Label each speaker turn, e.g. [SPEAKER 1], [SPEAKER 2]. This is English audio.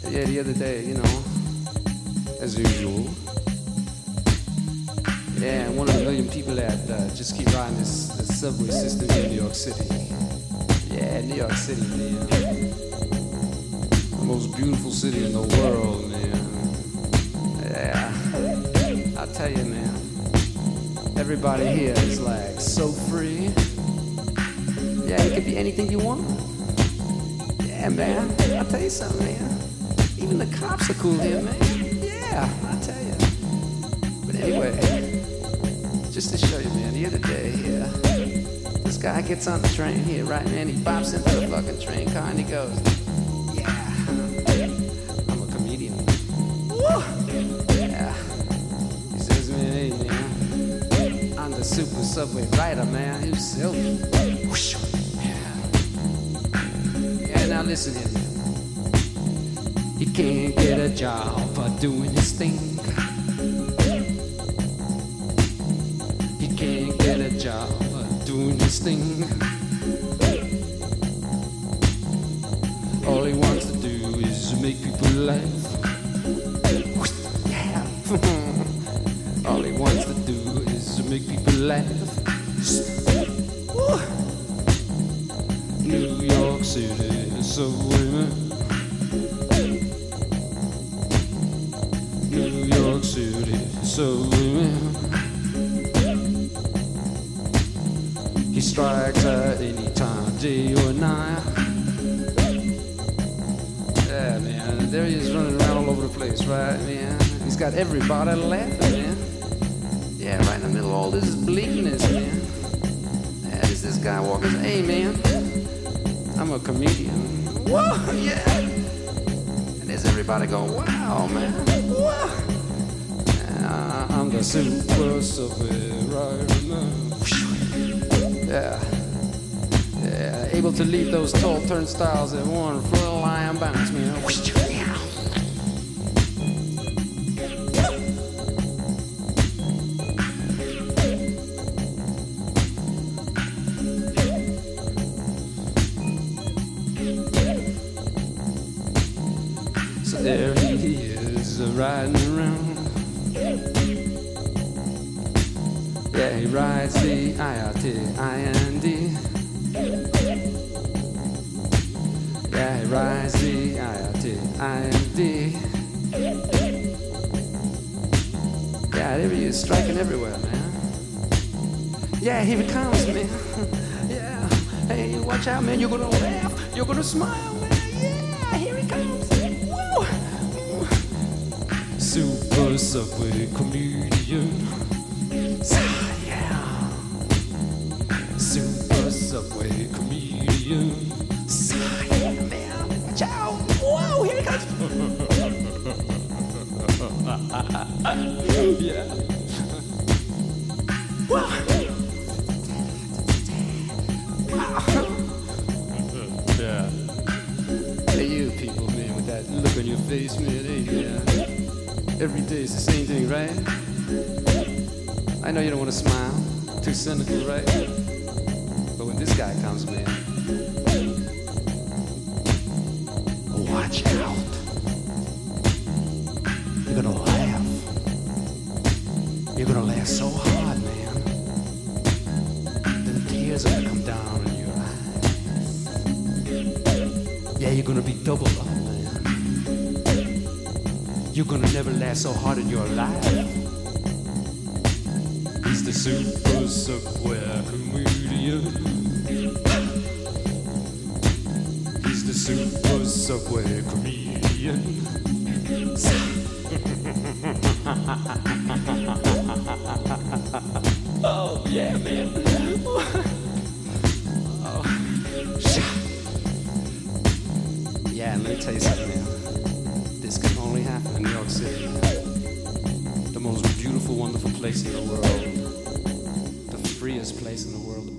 [SPEAKER 1] Yeah, the other day, you know, as usual. Yeah, and 1 of the million people that just keep riding this subway system here in New York City. Yeah, New York City, man. The most beautiful city in the world, man. Yeah, I'll tell you, man. Everybody here is like so free. Yeah, you can be anything you want. Yeah, man. I'll tell you something, man. Even the cops are cool here, man. Yeah, I'll tell you. But anyway, just to show you, man, the other day, this guy gets on the train here, right, man? He bops into the fucking train car and he goes, yeah, I'm a comedian. Woo! Yeah. He says, man, hey, man, I'm the super subway rider, man. He was silky. Whoosh. Yeah, now listen here, man. He can't get a job for doing his thing. He can't get a job for doing his thing. All he wants to do is make people laugh. Yeah. All he wants to do is make people laugh. New York City subway man. New York City subway man. He strikes at any time, day or night. Yeah, man, there he is running around all over the place, right, man? He's got everybody laughing, man. Yeah, right in the middle of all this bleakness, man. Yeah, there's this guy walking, hey, man, I'm a comedian. Whoa, yeah. And there's everybody going, wow, man. Whoa. I'm the super subway rider man. Yeah. Yeah, able to leap those tall turnstiles at one full lion bounce, man. So there he is, riding around. Yeah, he rides the IRT-IND. Yeah, he rides the IRT-IND. Yeah, there he is, striking everywhere, man. Yeah, here he comes, man. Yeah, hey, watch out, man, you're gonna laugh, you're gonna smile, man. Yeah, here he comes. Woo! Super subway comedian. Yeah. Super subway comedian. Yeah, man. Watch out. Whoa, here he comes. Yeah. Whoa. Wow. Yeah. Hey, you people, man, with that look on your face, man. Hey, yeah. Every day is the same thing, right? I know you don't want to smile, too cynical, right? But when this guy comes, man, watch out. You're gonna laugh. You're gonna laugh so hard, man, that the tears are gonna come down in your eyes. Yeah, you're gonna be double up, man. You're gonna never laugh so hard in your life. He's the super subway comedian. He's the super subway comedian. Oh, yeah, man. Oh. Yeah, let me tell you something, man. This can only happen in New York City, man. The most beautiful, wonderful place in the world. The freest place in the world.